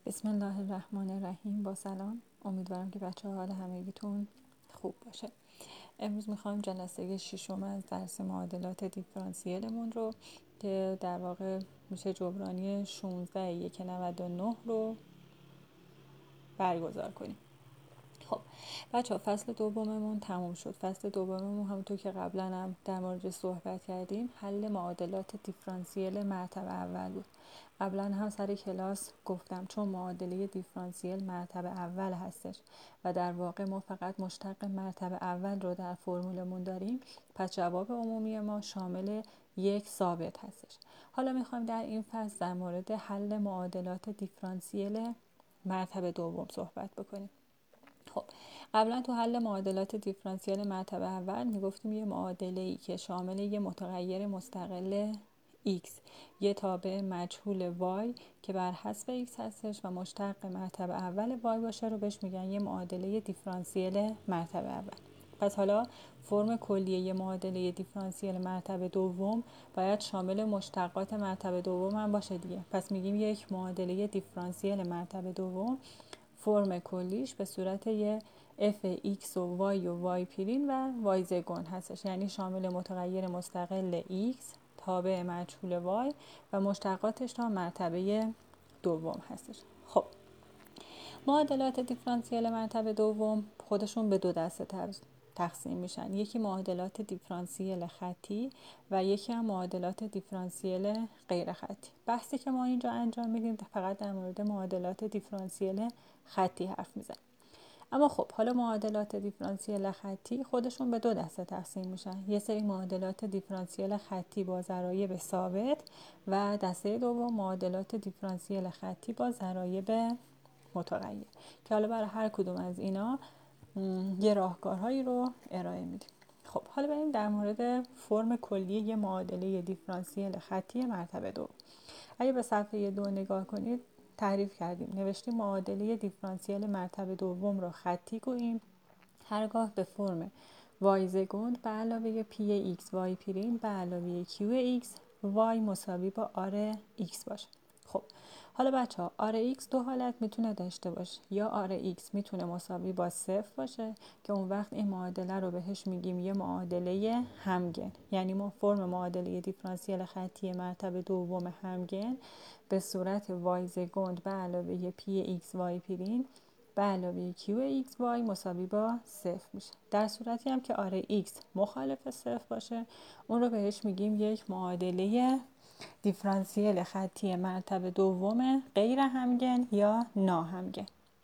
بسم الله الرحمن الرحیم. با سلام، امیدوارم که بچه ها حال همگیتون خوب باشه. امروز میخوایم جلسه ششم از درس معادلات دیفرانسیلمون رو که در واقع میشه جبرانی 16/199 رو برگزار کنیم. خب بچه ها، فصل دوممون تموم شد. فصل دوممون همونطور که قبلا هم در مورد صحبت کردیم حل معادلات دیفرانسیل مرتبه اول بود. قبلا هم سر کلاس گفتم چون معادله دیفرانسیل مرتبه اول هستش و در واقع ما فقط مشتق مرتبه اول رو در فرمولمون داریم، پس جواب عمومی ما شامل یک ثابت هستش. حالا میخوایم در این فصل در مورد حل معادلات دیفرانسیل مرتبه دوم صحبت بکنیم. خب قبلا تو حل معادلات دیفرانسیل مرتبه اول میگفتیم یه معادله‌ای که شامل یه متغیر مستقل x، یه تابع مجهول y که بر حسب x هستش و مشتق مرتبه اول y باشه رو بهش میگن یه معادله دیفرانسیل مرتبه اول. پس حالا فرم کلیه یه معادله دیفرانسیل مرتبه دوم باید شامل مشتقات مرتبه دوم هم باشه دیگه. پس میگیم یک معادله دیفرانسیل مرتبه دوم فرم کلیش به صورت یه f(x) و y و y پریم و y زگون هستش، یعنی شامل متغیر مستقل x، تابع مجهول y و مشتقاتش تا مرتبه دوم هستش. خب معادلات دیفرانسیل مرتبه دوم خودشون به دو دسته تقسیم میشن. یکی معادلات دیفرانسیل خطی و یکی هم معادلات دیفرانسیل غیر خطی. بحثی که ما اینجا انجام میدیم فقط در مورد معادلات دیفرانسیل خطی حرف میزنیم. اما خب حالا معادلات دیفرانسیل خطی خودشون به دو دسته تقسیم میشن. یه سری معادلات دیفرانسیل خطی با ضرایب ثابت و دسته دوم معادلات دیفرانسیل خطی با ضرایب متغیر که حالا برای هر کدوم از اینا یه راهکارهایی رو ارائه میدیم. خب حالا بریم در مورد فرم کلی یه معادله دیفرانسیل خطی مرتبه دو. اگه به صفحه 2 نگاه کنید تعریف کردیم، نوشتیم معادله دیفرانسیل مرتبه دوم رو خطی گوییم هرگاه به فرم y زگند به علاوه p x y پریم به علاوه q x y مساوی با r x باشه. خب حالا بچه ها r x دو حالت میتونه داشته باشه. یا r x میتونه مساوی با 0 باشه که اون وقت این معادله رو بهش میگیم یه معادله همگن، یعنی ما فرم معادله دیفرانسیل خطی مرتبه دوم همگن به صورت y زگند به علاوه p x y پریم به علاوه q(x) y مساوی با 0 میشه. در صورتی هم که r(x) مخالف 0 باشه اون رو بهش میگیم یک معادله دیفرانسیل خطی مرتبه دوم غیر همگن یا ناهمگن.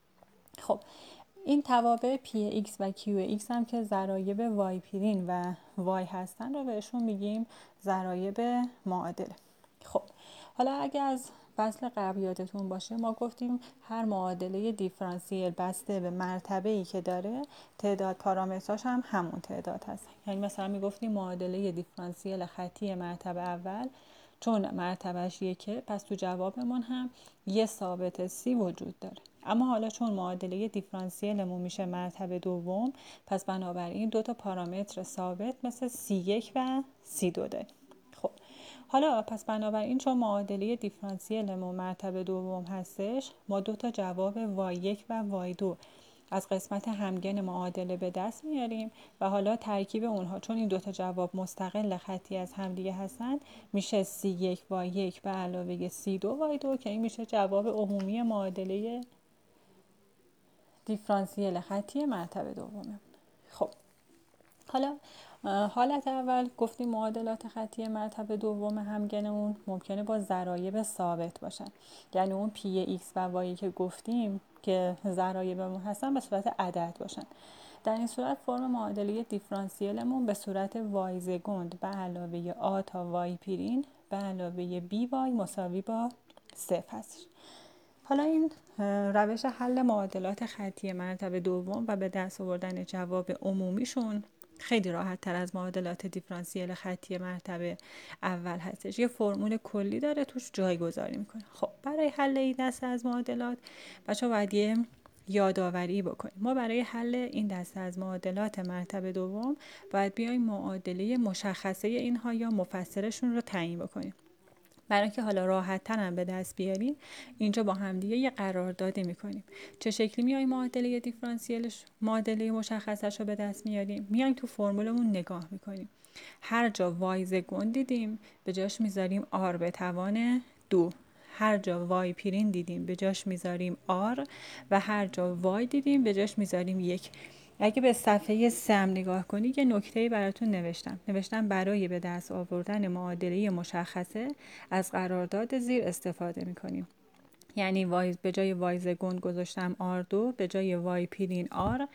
خب این توابع p(x) و q(x) هم که ضرایب y پرین و y هستن رو بهشون میگیم ضرایب معادله. خب حالا اگه از فصل قبل یادتون باشه ما گفتیم هر معادله دیفرانسیل بسته به مرتبه‌ای که داره تعداد پارامتراش هم همون تعداد هست. یعنی مثلا میگفتیم معادله دیفرانسیل خطی مرتبه اول چون مرتبهش یکه پس تو جوابمون هم یه ثابت c وجود داره. اما حالا چون معادله دیفرانسیلمون میشه مرتبه دوم پس بنابراین دو تا پارامتر ثابت مثل c1 و c2 داریم. خب حالا پس بنابراین چون معادله دیفرانسیلمون مرتبه دوم هستش ما دو تا جواب y1 و y2 از قسمت همگن معادله به دست میاریم و حالا ترکیب اونها چون این دو تا جواب مستقل خطی از همدیگه هستن میشه c1 y1 به علاوه c2 y2 که این میشه جواب عمومی معادله دیفرانسیل خطی مرتبه دومه. خب حالا حالت اول گفتیم معادلات خطی مرتبه دوم همگنمون ممکنه با ضرایب ثابت باشن، یعنی اون p(x) و y که گفتیم که ضرایبمون هستن به صورت عدد باشن. در این صورت فرم معادله دیفرانسیلمون به صورت y زگند به علاوه a تا y پرین به علاوه by مساوی با 0 هستش. حالا این روش حل معادلات خطی مرتبه دوم و به دست آوردن جواب عمومیشون خیلی راحت تر از معادلات دیفرانسیل خطی مرتبه اول هستش. یه فرمول کلی داره توش جایگذاری میکنه. خب برای حل این دسته از معادلات بچه‌ها باید یه یادآوری بکنیم. ما برای حل این دسته از معادلات مرتبه دوم باید بیایم معادله مشخصه اینها یا مفسرشون رو تعیین بکنیم. برای که حالا راحت ترم به دست بیاریم اینجا با همدیگه یه قراردادی میکنیم. چه شکلی میایم معادله دیفرانسیلش، معادله مشخصش رو به دست میاریم؟ میایم تو فرمولمون نگاه میکنیم، هر جا وای زگون دیدیم به جاش میذاریم آر به توان 2، هر جا وای پرین دیدیم به جاش میذاریم آر و هر جا وای دیدیم به جاش میذاریم 1. اگه به صفحه 3 نگاه کنی یه نکته‌ای براتون نوشتم برای به دست آوردن معادله مشخصه از قرارداد زیر استفاده میکنیم. یعنی وای به جای وای زگون گذاشتم R2، به جای وای پرین R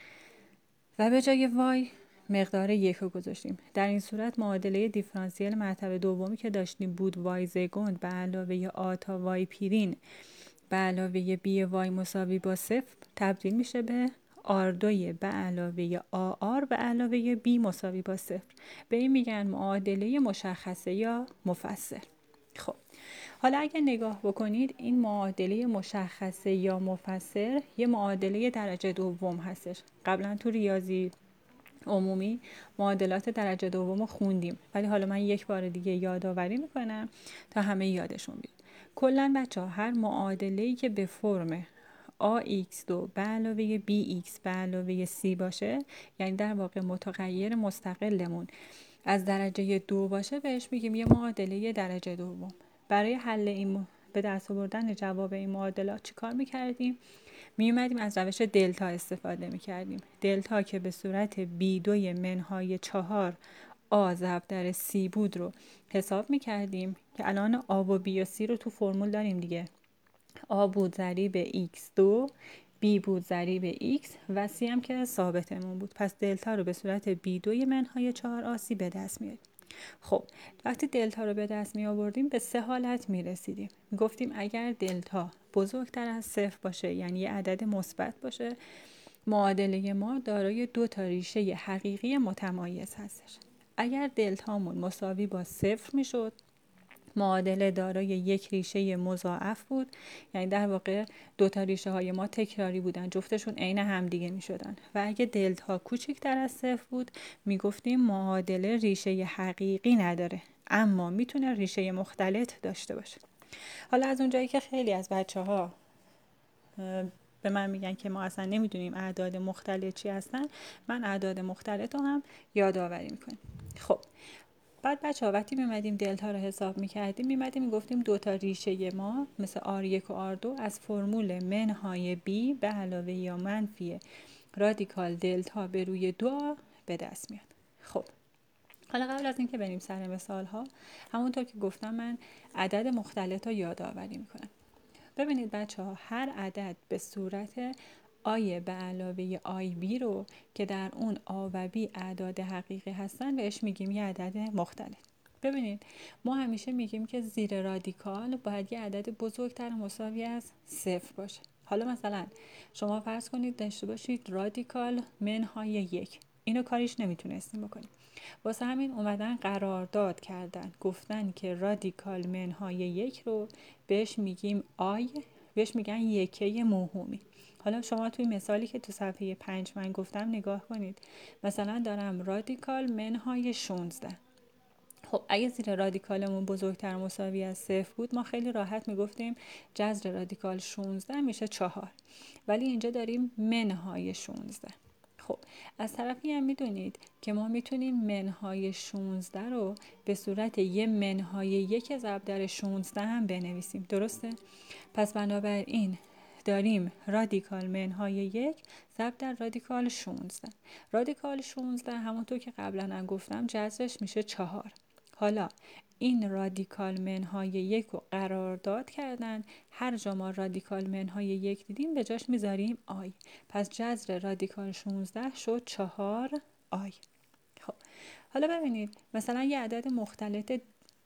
و به جای وای مقدار 1 رو گذاشتیم. در این صورت معادله دیفرانسیل مرتبه دومی که داشتیم بود وای زگوند به علاوه آ تا وای پرین به علاوه بی وای مساوی با 0 تبدیل میشه به R2 به علاوه AR به علاوه B مساوی با 0. به این میگن معادله مشخصه یا مفسر. خب حالا اگه نگاه بکنید این معادله مشخصه یا مفسر یه معادله درجه دوم هستش. قبلا تو ریاضی عمومی معادلات درجه دوم رو خوندیم، ولی حالا من یک بار دیگه یادآوری میکنم تا همه یادشون بیاد. کلا بچه ها هر معادله‌ای که به فرم AX2 به علاوه BX به علاوه C باشه، یعنی در واقع متغیر مستقلمون از درجه 2 باشه، بهش میگیم یه معادله درجه دوم. برای حل این به دست آوردن جواب این معادلات چیکار میکردیم؟ میومدیم از روش دلتا استفاده میکردیم. دلتا که به صورت B2 منهای 4 آ ضرب در C بود رو حساب میکردیم که الان آ و B و C رو تو فرمول داریم دیگه. آ بود ضریب x2، B بود ضریب x و C هم که ثابتمون بود. پس دلتا رو به صورت B2 منهای 4 C به دست میاریم. خب وقتی دلتا رو به دست می آوردیم به 3 حالت می رسیدیم. می گفتیم اگر دلتا بزرگتر از 0 باشه، یعنی یه عدد مثبت باشه، معادله ما دارای 2 تا ریشه حقیقی متمایز هستش. اگر دلتامون مساوی با 0 می شد، معادله دارای 1 ریشه مضاعف بود، یعنی در واقع 2 تا ریشه های ما تکراری بودن، جفتشون عین همدیگه می شدن. و اگه دلتا کوچکتر از 0 بود می گفتیم معادله ریشه حقیقی نداره، اما میتونه ریشه مختلط داشته باشه. حالا از اونجایی که خیلی از بچه ها به من میگن که ما اصلا نمیدونیم اعداد مختلط چی هستن، من اعداد مختلط رو هم یادآوری میکنم. خب بعد بچه ها وقتی میمدیم دلتا رو حساب میکردیم، میمدیم میگفتیم 2 تا ریشه ما مثل R1 و R2 از فرمول منهای B به علاوه یا منفی رادیکال دلتا به روی 2 به دست میاد. خب حالا قبل از اینکه بریم سر مثال ها، همونطور که گفتم من عدد مختلط رو یادآوری میکنم. ببینید بچه ها هر عدد به صورت آی به علاوه آی بی رو که در اون آ و بی اعداد حقیقی هستن بهش میگیم یه عدد مختلف. ببینید ما همیشه میگیم که زیر رادیکال باید یه عدد بزرگتر مساوی از 0 باشه. حالا مثلا شما فرض کنید داشته باشید رادیکال منهای 1، اینو کاریش نمیتونستیم بکنیم. واسه همین اومدن قرارداد کردن، گفتن که رادیکال منهای 1 رو بهش میگیم آی، بهش میگن یکه موهومی. حالا شما توی مثالی که تو صفحه 5 من گفتم نگاه کنید. مثلا دارم رادیکال منهای 16. خب اگه زیر رادیکالمون بزرگتر مساوی از 0 بود، ما خیلی راحت میگفتیم جذر رادیکال 16 میشه 4، ولی اینجا داریم منهای 16. خب از طرفی هم میدونید که ما میتونیم منهای 16 رو به صورت یه منهای 1 ضرب در 16 هم بنویسیم، درسته؟ پس بنابراین داریم رادیکال منهای 1 ضرب در رادیکال 16. رادیکال 16 همونطور که قبلا هم گفتم جذرش میشه 4. حالا این رادیکال منهای 1 رو قرارداد کردن، هر جا ما رادیکال منهای 1 دیدیم به جاش میذاریم آی. پس جذر رادیکال 16 شد 4 آی. خب حالا ببینید مثلا یه عدد مختلط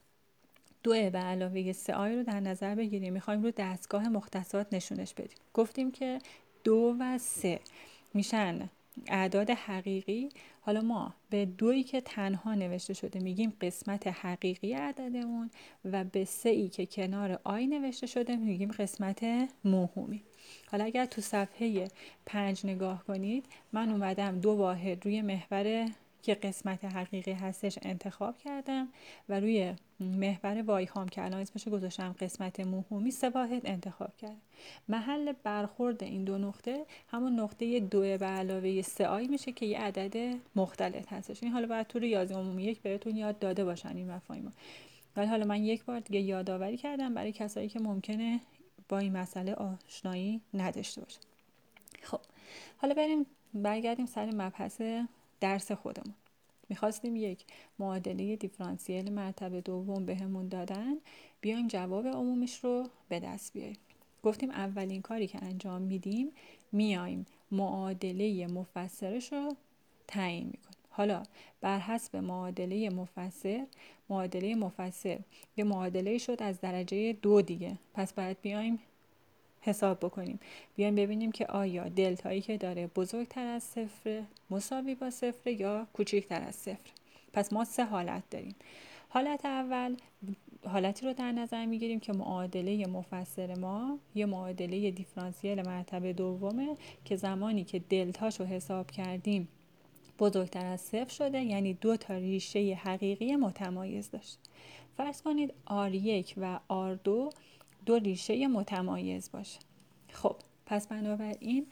2 به علاوه 3 آی رو در نظر بگیریم، میخوایم رو دستگاه مختصات نشونش بدیم. گفتیم که 2 و 3 میشن اعداد حقیقی. حالا ما به 2 که تنها نوشته شده میگیم قسمت حقیقی عددمون و به 3 که کنار آی نوشته شده میگیم قسمت موهومی. حالا اگر تو صفحه 5 نگاه کنید، من اومدم 2 واحد روی محور که قسمت حقیقی هستش انتخاب کردم و روی محور وای هام که الان اسمشو گذاشتم قسمت موهومی 3 واحد انتخاب کردم. محل برخورد این دو نقطه همون نقطه 2 به علاوه 3 آی میشه که یه عدد مختلط هستش. این حالا باید تو ریاضی عمومی 1 بهتون یاد داده باشن این مفاهیمو، ولی حالا من یک بار دیگه یادآوری کردم برای کسایی که ممکنه با این مسئله آشنایی نداشته باشن. خب حالا برگردیم سر مبحث درس خودمون. میخواستیم یک معادله دیفرانسیل مرتبه دوم بهمون دادن، بیایم جواب عمومیش رو به دست بیاریم. گفتیم اولین کاری که انجام میدیم میایم معادله مفسرش رو تعیین میکنیم. حالا بر حسب معادله مفسر یه معادله شد از درجه 2 دیگه، پس باید بیایم حساب بکنیم، بیایم ببینیم که آیا دلتایی که داره بزرگتر از 0 مساوی با 0 یا کوچکتر از 0. پس ما 3 حالت داریم. حالت اول حالتی رو در نظر میگیریم که معادله مفسر ما یه معادله دیفرانسیل مرتبه دومه که زمانی که دلتاش رو حساب کردیم بزرگتر از 0 شده، یعنی 2 تا ریشه حقیقی متمایز داشت. فرض کنید R1 و R2 2 ریشه متمایز باشه. خب پس بنابراین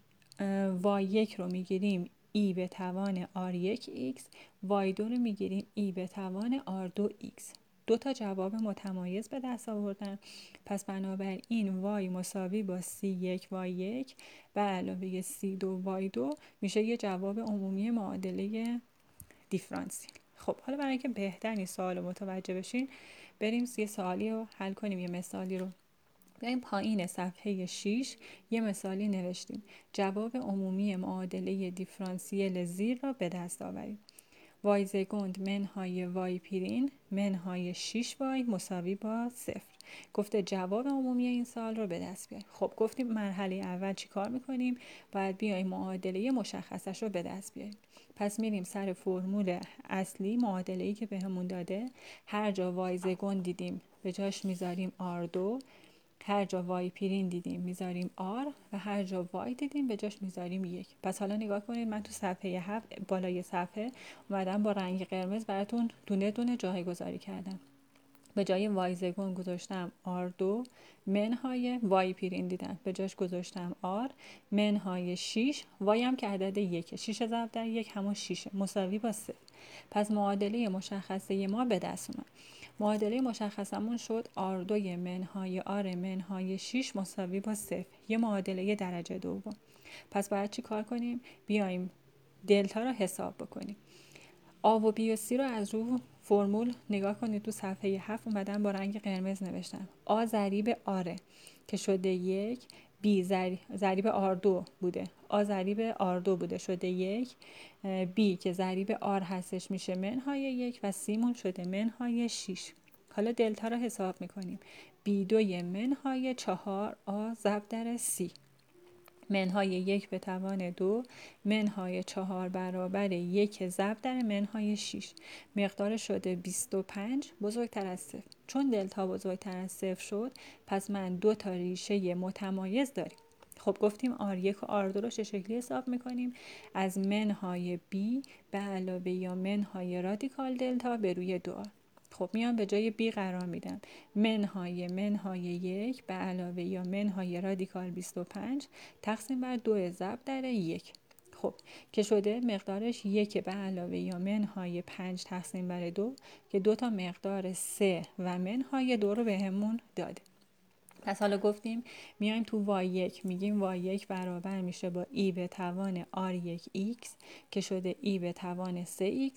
y1 رو میگیریم e به توان r1x، y2 رو میگیریم e به توان r2x. 2 تا جواب متمایز به دست آوردن، پس بنابراین y مساوی با c1 y1 به علاوه c2 y2 میشه یه جواب عمومی معادله دیفرانسیل. خب حالا برای اینکه بهتر این سوال رو متوجه بشین بریم یه سوالی رو حل کنیم، یه مثالی رو. بیایم پایین صفحه 6 یه مثالی نوشتیم. جواب عمومی معادله دیفرانسیل زیر را به دست آوریم. وای زگند منهای وای پرین منهای 6 وای مساوی با 0. گفته جواب عمومی این سوال رو به دست بیاریم. خب گفتیم مرحله اول چی کار میکنیم؟ باید بیایم معادله مشخصش رو به دست بیاریم. پس میریم سر فرمول اصلی معادله‌ای که بهمون داده. هر جا وای زگند دیدیم به جاش میذاریم R2، هر جا وای پرین دیدیم میذاریم R و هر جا وای دیدیم به جاش میذاریم 1. پس حالا نگاه کنید، من تو صفحه 7 بالای صفحه اومدم با رنگ قرمز براتون دونه دونه جایگذاری کردم. به جای وای زگون گذاشتم R2 منهای وای پرین دیدم به جاش گذاشتم R منهای 6 وای هم که عدد 1، 6 ضرب در 1 همون 6 مساوی با 0. پس معادله مشخصه ما به دست اومد. معادله مشخصمون شد R2 منهای R منهای 6 مساوی با 0، یه معادله درجه دوم. پس باید چی کار کنیم؟ بیایم دلتا رو حساب بکنیم. آ و بی و سی رو از رو فرمول نگاه کنید، تو صفحه 7 اومدن با رنگ قرمز نوشتم. آ ضریب آره که شده 1، بی ضریب R2 بوده، آ ضریب R2 بوده شده 1، بی که ضریب آر هستش میشه منهای 1 و سیمون شده منهای 6. حالا دلتا رو حساب میکنیم. B2 منهای 4 آ ضرب در سی منهای 1 به توان 2 منهای 4 برابر 1 ضرب در منهای 6. مقدار شده 25 بزرگتر از 0. چون دلتا بزرگتر از 0 شد پس من 2 تا ریشه متمایز داریم. خب گفتیم R1 و R2 رو چه شکلی حساب میکنیم؟ از منهای B به علاوه یا منهای رادیکال دلتا به روی 2R. خب میام به جای بی قرار میدم منهای 1 به علاوه یا منهای رادیکال 25 تقسیم بر 2 ضرب در 1. خب که شده مقدارش 1 به علاوه یا منهای 5 تقسیم بر 2 که 2 تا مقدار 3 و منهای 2 رو بهمون داده. پس حالا گفتیم میایم تو y1 میگیم y1 برابر میشه با e به توان r1x که شده e به توان 3x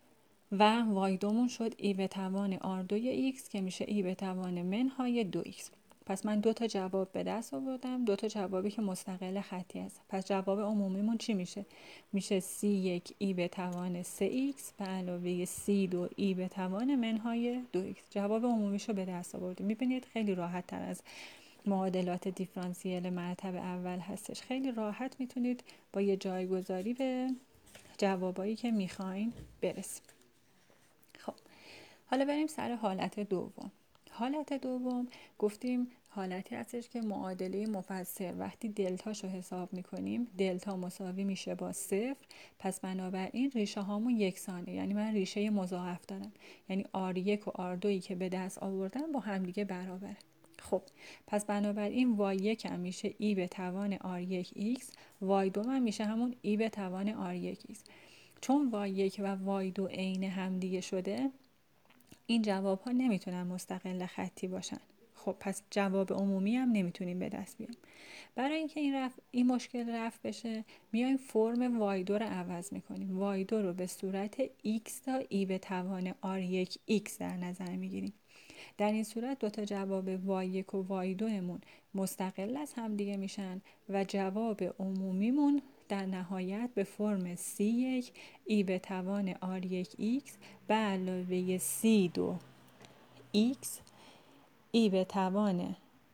و y2 مون شد e به توان r2x که میشه e به توان منهای 2x. پس من 2 تا جواب به دست آوردم، 2 تا جوابی که مستقل خطی هست. پس جواب عمومیمون چی میشه؟ میشه c1 e به توان 3x به علاوه c2 e به توان منهای 2x. جواب عمومیشو به دست آوردیم. میبینید خیلی راحت تر از معادلات دیفرانسیل مرتبه اول هستش. خیلی راحت میتونید با یه جایگذاری به جوابایی که میخواین برسید. خب حالا بریم سر حالت دوم. حالت دوم گفتیم حالتی هستش که معادله مفسر وقتی دلتاشو حساب میکنیم دلتا مساوی میشه با 0. پس بنابراین ریشه هامون یکسانه، یعنی من ریشه مضاعف دارم، یعنی R1 و R2 که به دست آوردن با همدیگه برابره. خب پس بنابراین y1 هم میشه e به توان R1x، y2 هم میشه همون e به توان R1x. چون y1 و y2 عین همدیگه شده، این جواب ها نمیتونن مستقل خطی باشن. خب پس جواب عمومی هم نمیتونیم به دست بیاریم. برای اینکه این مشکل رفع بشه، میایم فرم y2 رو عوض میکنیم. y2 رو به صورت x تا e به توان r1x در نظر میگیریم. در این صورت دوتا جواب y1 و y2 مون مستقل از هم دیگه میشن و جواب عمومیمون در نهایت به فرم c1 e به توان r1x به علاوه c2x e به توان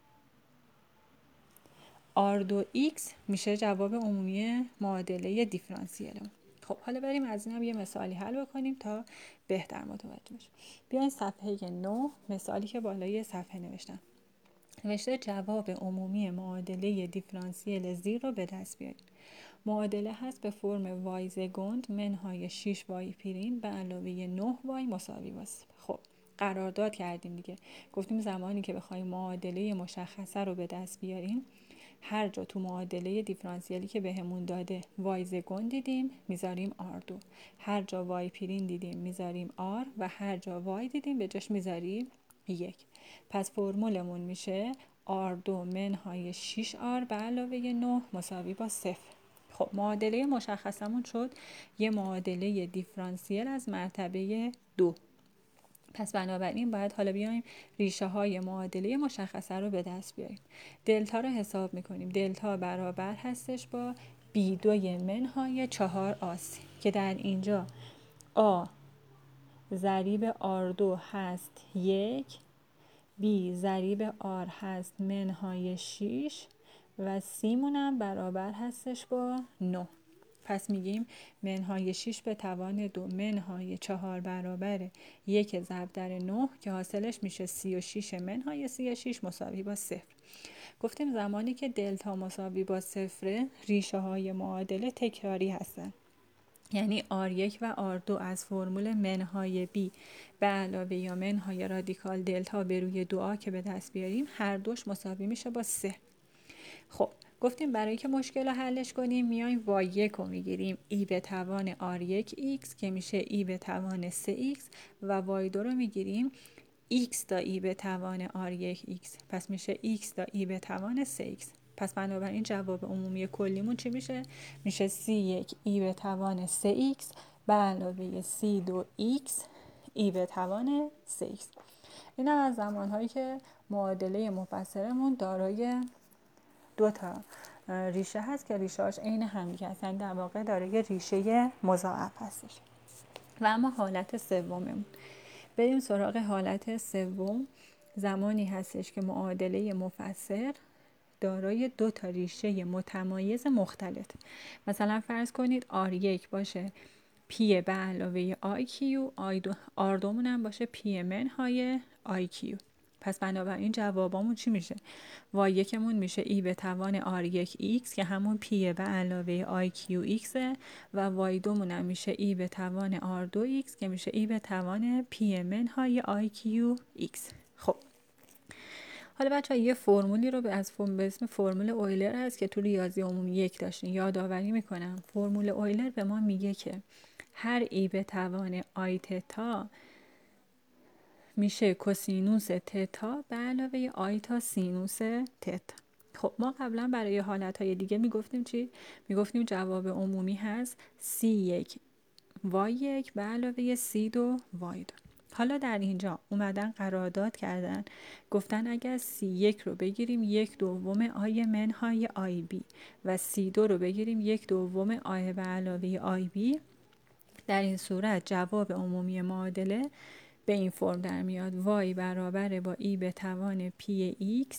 R2x میشه جواب عمومی معادله دیفرانسیلمون. خب حالا بریم از اینم یه مثالی حل بکنیم تا بهتر متوجه بشیم. بیاین صفحه 9، مثالی که بالای صفحه نوشته جواب عمومی معادله دیفرانسیل زیر رو به دست بیارید. معادله هست به فرم y زگند منهای 6y پریم به علاوه 9y مساوی با 0. خب قرارداد کردیم دیگه، گفتیم زمانی که بخوایم معادله مشخصه رو به دست بیاریم، هر جا تو معادله دیفرانسیلی که بهمون داده y زگند دیدیم میذاریم r2، هر جا y پریم دیدیم میذاریم r و هر جا y دیدیم به جاش میذاریم 1. پس فرمولمون میشه r2 منهای 6r به علاوه 9 مساوی با 0. خب معادله مشخصمون شد یه معادله دیفرانسیل از مرتبه 2. پس بنابراین باید حالا بیایم ریشه های معادله مشخصه رو به دست بیاریم. دلتا رو حساب میکنیم. دلتا برابر هستش با B2 منهای 4 آسی که در اینجا A ضریب R2 هست 1، B ضریب R هست منهای 6 و C مونم برابر هستش با 9. پس میگیم منهای 6 به توان 2 منهای 4 برابر 1 ضرب در 9 که حاصلش میشه 36 منهای 36 مساوی با 0. گفتیم زمانی که دلتا مساوی با 0 ریشه های معادله تکراری هستن، یعنی R1 و R2 از فرمول منهای B به علاوه یا منهای رادیکال دلتا به روی 2A که به دست بیاریم هر دوش مساوی میشه با 3. خب گفتیم برای که مشکل رو حلش کنیم میایم y1 رو میگیریم e به توان r1x که میشه e به توان 3x و y2 رو میگیریم x تا e به توان r1x پس میشه x تا e به توان 3x. پس بنابراین جواب عمومی کلیمون چی میشه؟ میشه c1 e به توان 3x به علاوه c2x e به توان 3x. این هم از زمانهایی که معادله مفسرمون دارای 2 تا ریشه هست که ریشه هاش عین همدیگه هستن، در واقع داره ریشه مضاعف هستش. و اما حالت سوممون، بریم سراغ حالت سوم. زمانی هستش که معادله مفسر دارای 2 تا ریشه متمایز مختلف. مثلا فرض کنید R1 باشه P به علاوه IQ، R2 مون باشه P منهای IQ. پس بنابراین جوابامون چی میشه؟ y1 مون میشه e به توان r1x که همون p به علاوه iqx و y2 مون میشه e به توان r2x که میشه e به توان p منهای iqx. خب حالا بچه‌ها یه فرمولی رو به اسم فرمول اویلر هست که تو ریاضی عمومی 1 داشتین، یادآوری میکنم. فرمول اویلر به ما میگه که هر ای به توان آی تتا میشه کوسینوس تتا به علاوه آی تا سینوس تتا. خب ما قبلا برای حالتهای دیگه میگفتیم چی؟ میگفتیم جواب عمومی هست C1 Y1 به علاوه C2 Y2. حالا در اینجا اومدن قرارداد کردن، گفتن اگر C1 رو بگیریم 1/2 آی منهای آی بی و C2 رو بگیریم 1/2 آی به علاوه آی بی، در این صورت جواب عمومی معادله به این فرم در میاد y برابر با e به توان px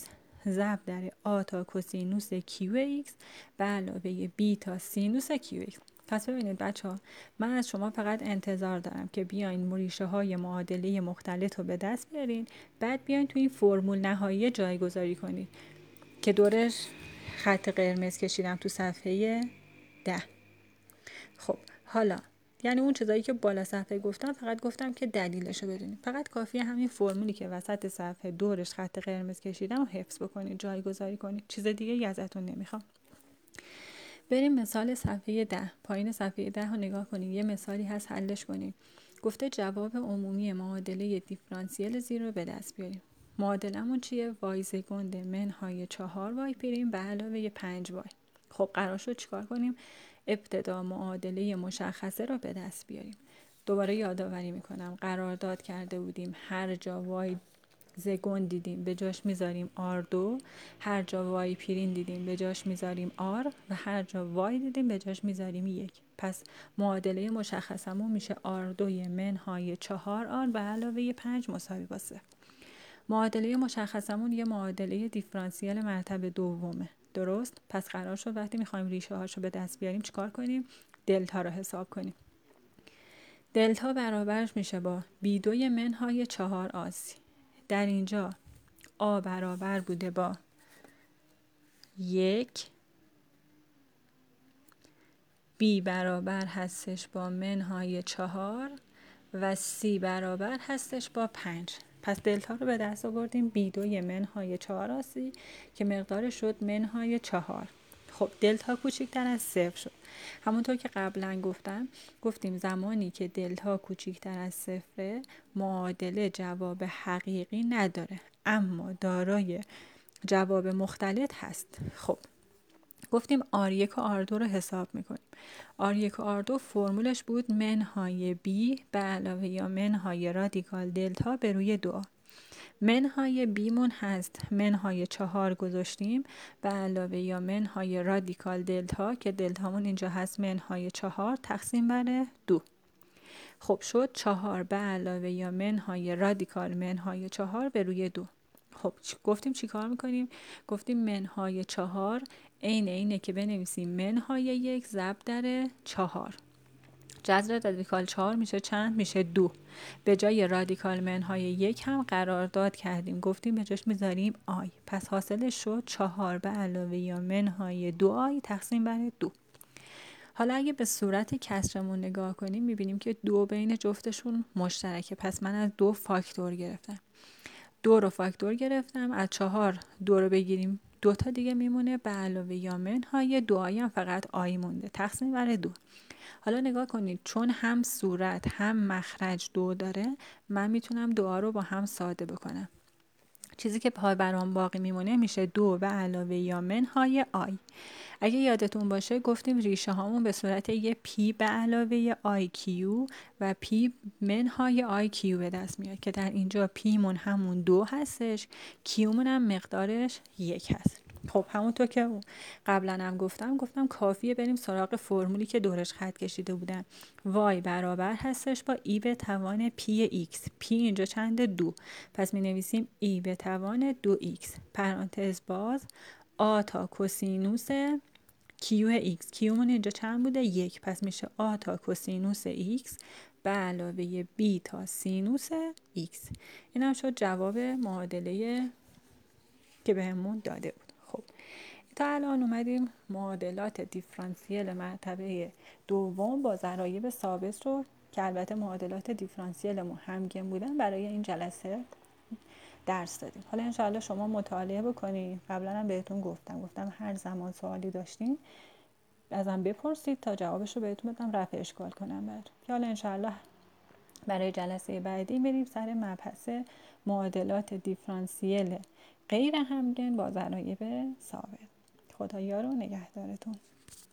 ضرب در آ تا کوسینوس کیو ایکس به علاوه بی تا سینوس کیو ایکس. پس ببینید بچه ها، من از شما فقط انتظار دارم که بیاین ریشه های معادله مختلط رو به دست بیارین، بعد بیاین تو این فرمول نهایی جایگذاری کنید که دورش خط قرمز کشیدم تو صفحه 10. خب حالا یعنی اون چیزایی که بالا صفحه گفتم فقط گفتم که دلیلشو بدونید. فقط کافیه همین فرمولی که وسط صفحه دورش خط قرمز کشیدم و حفظ بکنید، جایگذاری کنید. چیز دیگه ازتون نمیخوام. بریم مثال صفحه 10. پایین صفحه 10 رو نگاه کنید. یه مثالی هست، حلش کنید. گفته جواب عمومی معادله دیفرانسیل زیر رو به دست بیاریم. معادلمون چیه؟ وای سگند منهای 4 وای پریم به علاوه 5 وای. خب قرار شد چیکار کنیم؟ ابتدا معادله مشخصه رو به دست بیاریم. دوباره یادآوری میکنم قرارداد کرده بودیم هر جا وای زگون دیدیم به جاش میذاریم R2، هر جا وای پرین دیدیم به جاش میذاریم R و هر جا وای دیدیم به جاش میذاریم 1. پس معادله مشخصمون میشه R2 منهای 4R به علاوه 5 مساوی با 3. معادله مشخصمون یه معادله دیفرانسیل مرتبه دومه، درست؟ پس قرار شد وقتی میخوایم ریشه هاشو به دست بیاریم چیکار کنیم؟ دلتا رو حساب کنیم. دلتا برابرش میشه با B2 منهای 4 آسی. در اینجا آ برابر بوده با 1، B برابر هستش با منهای 4 و C برابر هستش با 5. پس دلتا رو به دست آوردیم B2 منهای 4 آسی که مقدارش شد منهای 4. خب دلتا کوچکتر از 0 شد. همونطور که قبلا گفتیم زمانی که دلتا کوچکتر از 0 معادله جواب حقیقی نداره اما دارای جواب مختلط هست. خب گفتیم R1 و R2 رو حساب میکنیم. R1 و R2 فرمولش بود منهای B به علاوه یا منهای رادیکال دلتا به روی 2. منهای B مون هست منهای 4 گذاشتیم به علاوه یا منهای رادیکال دلتا که دلتامون اینجا هست منهای 4 تقسیم بر 2. خب شد 4 به علاوه یا منهای رادیکال منهای 4 به روی 2. خب گفتیم چی کار میکنیم؟ گفتیم منهای 4 اینه که بنویسیم منهای 1 ضرب در 4. جذر رادیکال 4 میشه چند؟ میشه 2. به جای رادیکال منهای 1 هم قرارداد کردیم، گفتیم به جاش میذاریم آی. پس حاصلش شد 4 به علاوه یا منهای 2 آی تقسیم بر 2. حالا اگه به صورت کسرمون نگاه کنیم میبینیم که 2 بین جفتشون مشترکه. پس من از 2 فاکتور گرفتم. 2 رو فاکتور گرفتم، از 4 2 رو بگیریم 2 تا دیگه میمونه به علاوه یا منهای 2 آی هم فقط آی مونده تقسیم بر 2. حالا نگاه کنید چون هم صورت هم مخرج 2 داره من میتونم 2 رو با هم ساده بکنم. چیزی که پای برام باقی میمونه میشه 2 به علاوه یا منهای آی. اگه یادتون باشه گفتیم ریشه هامون به صورت یه پی به علاوه آی کیو و پی منهای آی کیو به دست میاد که در اینجا پیمون همون 2 هستش، کیومون هم مقدارش 1 هست. خب همونطور که قبلا هم گفتم کافیه بریم سراغ فرمولی که دورش خط کشیده بودن. وای برابر هستش با ای به توان پی ایکس. پی اینجا چنده؟ 2. پس می نویسیم ای به توان 2 ایکس پرانتز باز آ تا کوسینوس کیو ایکس. کیومون اینجا چند بوده؟ 1. پس میشه آ تا کوسینوس ایکس به علاوه بی تا سینوس ایکس. این هم شد جواب معادله که بهمون داده بود. خب تا الان اومدیم معادلات دیفرانسیل مرتبه دوم با ضرایب ثابت رو که البته معادلات دیفرانسیلمون همگن بودن برای این جلسه درس دادیم. حالا انشاءالله شما مطالعه بکنید. قبلا هم بهتون گفتم هر زمان سوالی داشتین ازم بپرسید تا جوابش رو بهتون بدم، رفع اشکال کنم براتون. که حالا انشاءالله برای جلسه بعدی بریم سر مبحث معادلات دیفرانسیل غیر همگن با ضرایب ثابت. خدا یار و نگهدارتون.